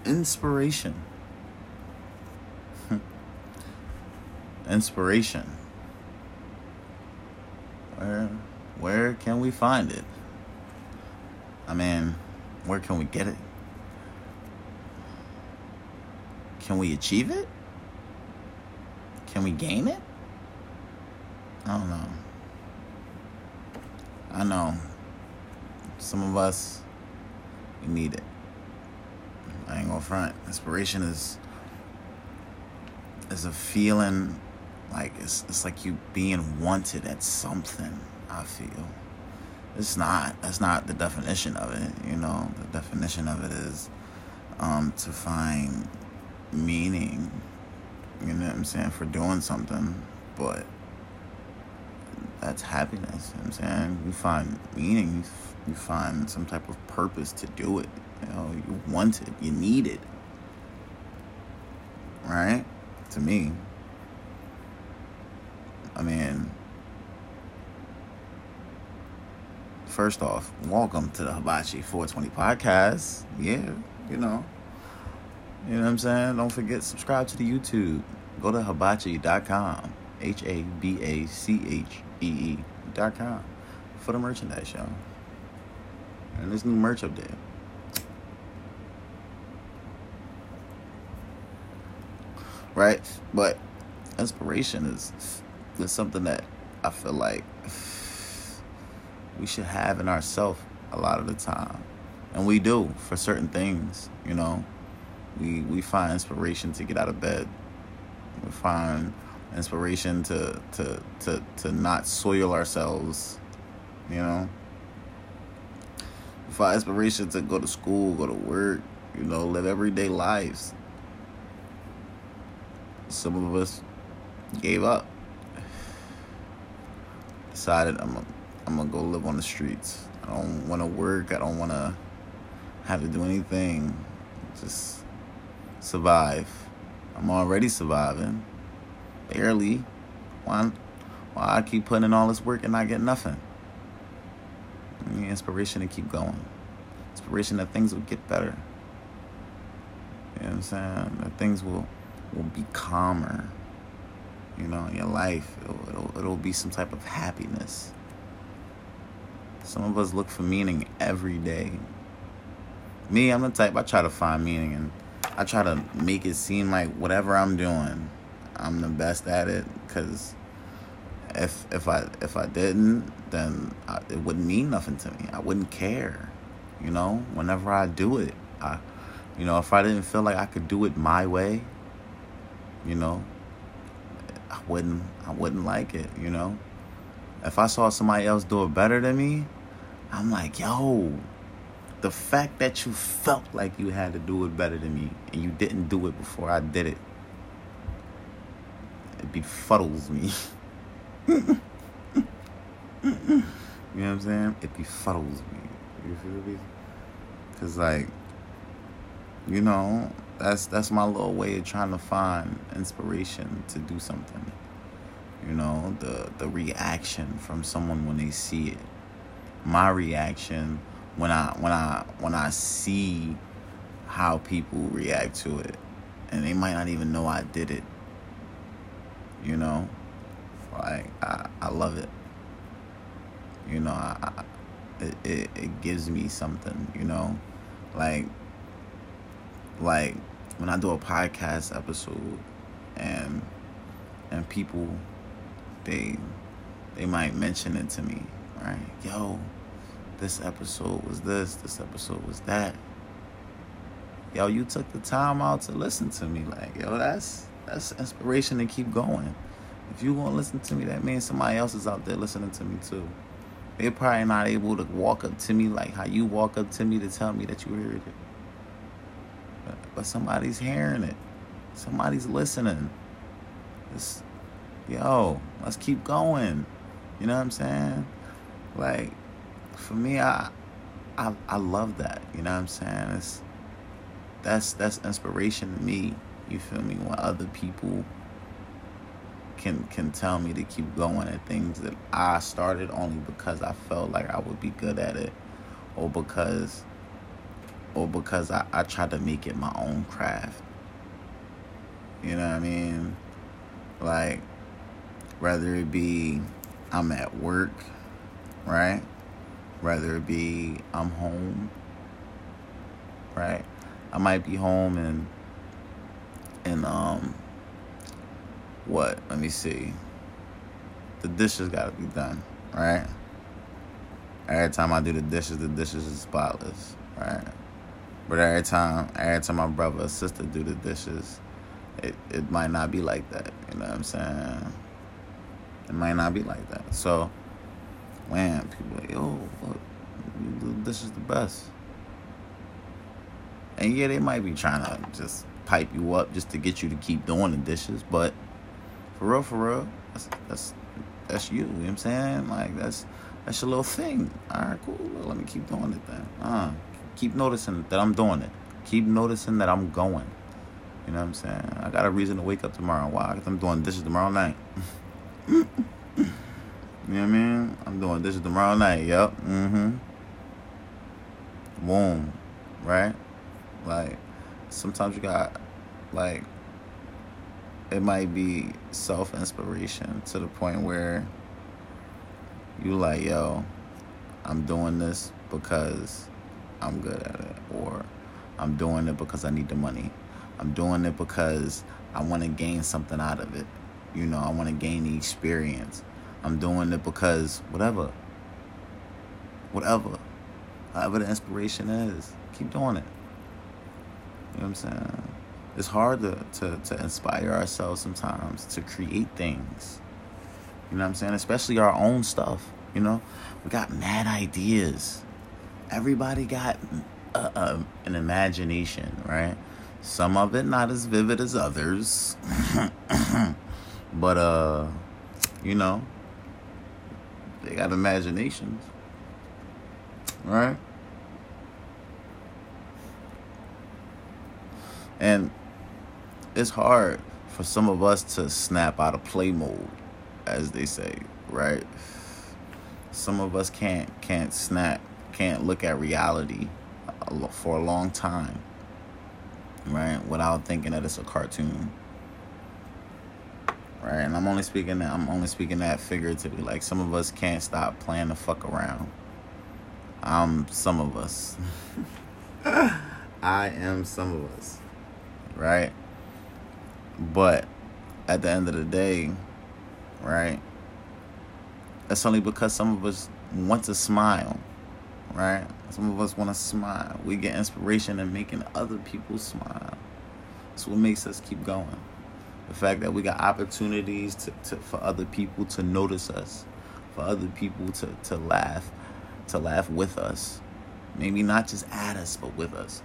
Inspiration. Inspiration. Where can we find it? I mean, where can we get it? Can we achieve it? Can we gain it? I don't know. I know some of us, we need it. I ain't gonna front. Inspiration is a feeling like it's like you being wanted at something. I feel that's not the definition of it. You know, the definition of it is to find meaning. You know what I'm saying, for doing something, but that's happiness. You know what I'm saying, you find meaning, you find some type of purpose to do it. You know, you want it, you need it, right? To me, I mean, first off, welcome to the Hibachi 420 podcast. Yeah, you know what I'm saying? Don't forget, subscribe to the YouTube. Go to hibachi.com, HABACHEE.com for the merchandise, y'all. And there's new merch up there. Right? But inspiration is something that I feel like we should have in ourselves a lot of the time. And we do for certain things, you know. We find inspiration to get out of bed. We find inspiration to not soil ourselves, you know. We find inspiration to go to school, go to work, you know, live everyday lives. Some of us gave up. Decided I'm gonna go live on the streets. I don't want to work. I don't want to have to do anything. Just survive. I'm already surviving. Barely. Why I keep putting in all this work and not get nothing? I need inspiration to keep going. Inspiration that things will get better. You know what I'm saying? That things will be calmer. You know, in your life. It'll be some type of happiness. Some of us look for meaning every day. Me, I'm the type, I try to find meaning, and I try to make it seem like whatever I'm doing, I'm the best at it. Because if I didn't, then it wouldn't mean nothing to me. I wouldn't care. You know, whenever I do it, if I didn't feel like I could do it my way, you know, I wouldn't like it. You know, if I saw somebody else do it better than me, I'm like, yo. The fact that you felt like you had to do it better than me and you didn't do it before I did it, it befuddles me. You know what I'm saying? It befuddles me. You feel me? Because, like, you know, that's my little way of trying to find inspiration to do something. You know, the reaction from someone when they see it. My reaction when I see how people react to it, and they might not even know I did it. You know, like I love it. You know, it gives me something. You know, like when I do a podcast episode, and people they might mention it to me, right? Yo, this episode was this episode was that. Yo, you took the time out to listen to me. Like, yo, that's inspiration to keep going. If you won't listen to me, that means somebody else is out there listening to me too. They're probably not able to walk up to me like how you walk up to me to tell me that you heard it. But somebody's hearing it. Somebody's listening. Let's keep going. You know what I'm saying? Like, for me, I love that. You know what I'm saying? That's inspiration to me. You feel me? When other people can tell me to keep going at things that I started only because I felt like I would be good at it, or because or because I try to make it my own craft. You know what I mean? Like, whether it be I'm at work, right? Whether it be I'm home, right? I might be home and what? Let me see. The dishes gotta be done, right? Every time I do the dishes is spotless, right? But every time my brother or sister do the dishes, it might not be like that. You know what I'm saying? It might not be like that. So, man, people like, yo, look, you do the dishes the best. And yeah, they might be trying to just pipe you up just to get you to keep doing the dishes, but for real, that's you. You know what I'm saying? Like, that's your little thing. All right, cool. Well, let me keep doing it then. Keep noticing that I'm doing it. Keep noticing that I'm going. You know what I'm saying? I got a reason to wake up tomorrow. Why? Because I'm doing dishes tomorrow night. You know what I mean? I'm doing dishes tomorrow night. Yep. Boom. Right? Like, sometimes you got, like, it might be self-inspiration to the point where you like, yo, I'm doing this because I'm good at it. Or I'm doing it because I need the money. I'm doing it because I want to gain something out of it. You know, I want to gain the experience. I'm doing it because whatever. However the inspiration is, keep doing it. You know what I'm saying? It's hard to inspire ourselves sometimes to create things. You know what I'm saying? Especially our own stuff. You know, we got mad ideas. Everybody got an imagination, right? Some of it not as vivid as others. But, you know, they got imaginations. Right? And it's hard for some of us to snap out of play mode, as they say, right? Some of us can't look at reality for a long time, right? Without thinking that it's a cartoon, right? And I'm only speaking that figuratively. Like, some of us can't stop playing the fuck around. Some of us. I am some of us, right? But at the end of the day, right, that's only because some of us want to smile, right? Some of us want to smile. We get inspiration in making other people smile. That's what makes us keep going. The fact that we got opportunities for other people to notice us, for other people to laugh with us. Maybe not just at us, but with us.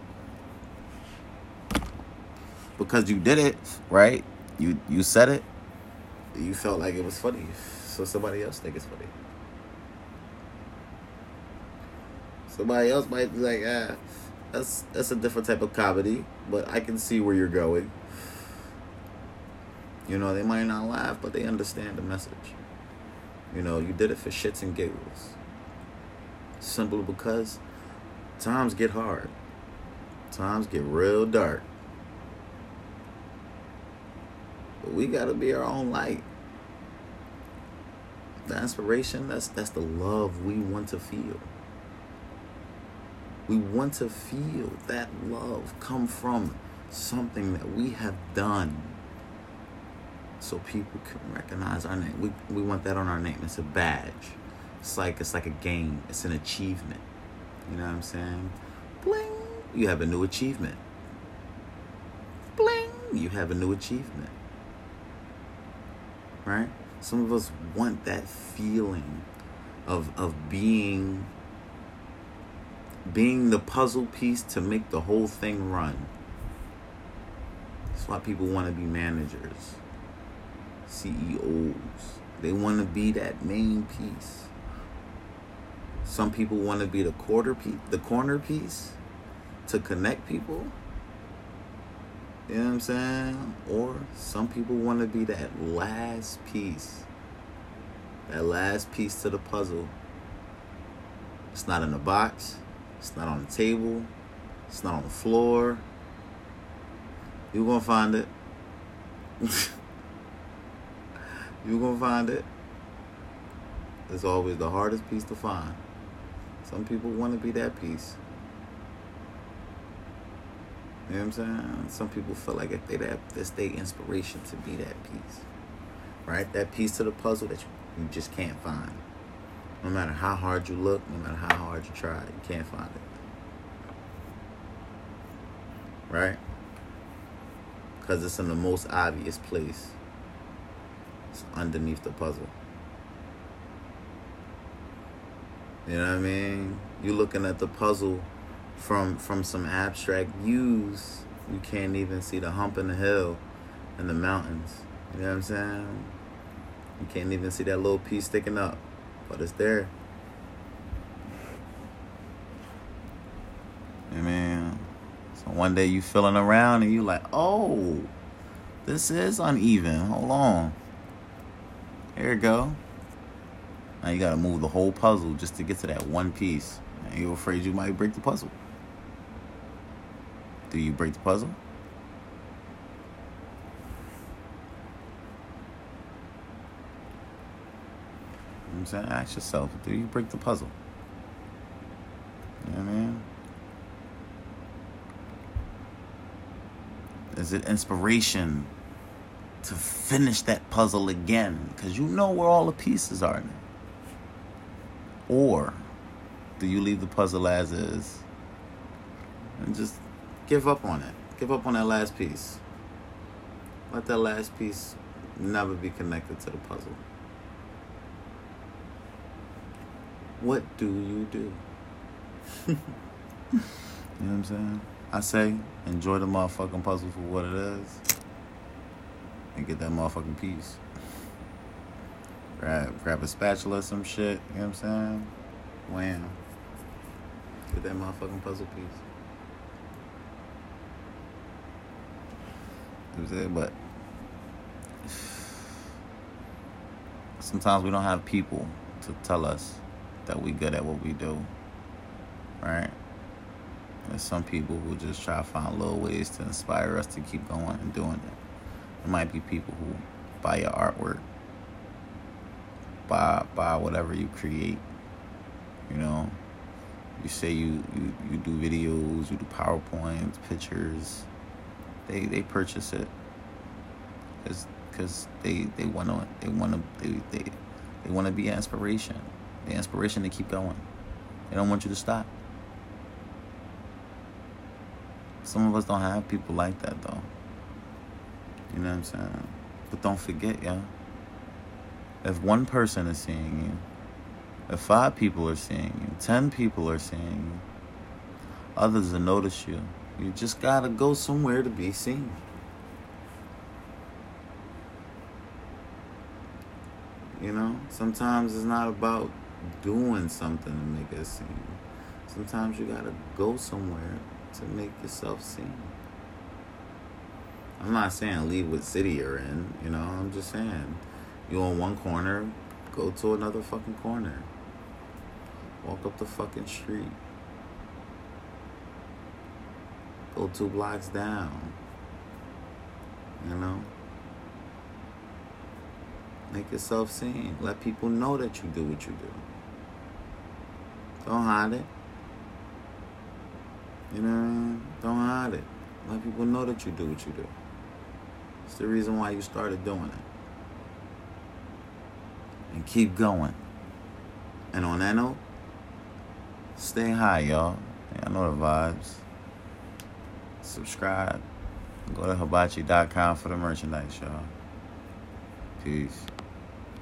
Because you did it, right? You said it. You felt like it was funny, so somebody else think it's funny. Somebody else might be like, that's a different type of comedy, but I can see where you're going. You know, they might not laugh, but they understand the message. You know, you did it for shits and giggles. Simply because times get hard. Times get real dark. But we gotta be our own light. The inspiration, that's the love we want to feel. We want to feel that love come from something that we have done, so people can recognize our name. We want that on our name. It's a badge. It's like a game. It's an achievement. You know what I'm saying? Bling! You have a new achievement. Bling! You have a new achievement. Right? Some of us want that feeling of being the puzzle piece to make the whole thing run. That's why people want to be managers, CEOs. They want to be that main piece. Some people want to be the corner piece to connect people. You know what I'm saying? Or some people want to be that last piece. That last piece to the puzzle. It's not in a box. It's not on the table. It's not on the floor. You're gonna find it. You're gonna find it. It's always the hardest piece to find. Some people want to be that piece. You know what I'm saying? Some people feel like if they that, it's their inspiration to be that piece. Right? That piece to the puzzle that you just can't find. No matter how hard you look, no matter how hard you try, you can't find it. Right? Because it's in the most obvious place. It's underneath the puzzle. You know what I mean? You're looking at the puzzle from some abstract views. You can't even see the hump in the hill and the mountains. You know what I'm saying? You can't even see that little piece sticking up. But it's there. I mean, so one day you feeling around and you like, oh, this is uneven. Hold on. Here you go. Now you gotta move the whole puzzle just to get to that one piece. And you're afraid you might break the puzzle. Do you break the puzzle? You know what I'm saying? Ask yourself, do you break the puzzle? You know what I mean? Is it inspiration to finish that puzzle again? Because you know where all the pieces are now. Or do you leave the puzzle as is and just give up on it? Give up on that last piece. Let that last piece never be connected to the puzzle. What do you do? You know what I'm saying? I say, enjoy the motherfucking puzzle for what it is and get that motherfucking piece. Grab a spatula or some shit, you know what I'm saying? Wham. Get that motherfucking puzzle piece. You know what I'm saying? But sometimes we don't have people to tell us that we good at what we do. Right? There's some people who just try to find little ways to inspire us to keep going and doing it. There might be people who buy your artwork, buy whatever you create. You know, you say you do videos, you do PowerPoints, pictures. They purchase it because they want to be an inspiration. The inspiration to keep going. They don't want you to stop. Some of us don't have people like that, though. You know what I'm saying? But don't forget, y'all. If one person is seeing you, if 5 people are seeing you, 10 people are seeing you, others will notice you. You just gotta go somewhere to be seen. You know? Sometimes it's not about doing something to make us seen. Sometimes you gotta go somewhere to make yourself seen. I'm not saying leave what city you're in, you know, I'm just saying you on one corner, go to another fucking corner. Walk up the fucking street. Go 2 blocks down. You know? Make yourself seen. Let people know that you do what you do. Don't hide it. You know what I mean? Don't hide it. Let people know that you do what you do. It's the reason why you started doing it. And keep going. And on that note, stay high, y'all. I know the vibes. Subscribe. Go to hibachi.com for the merchandise, y'all. Peace.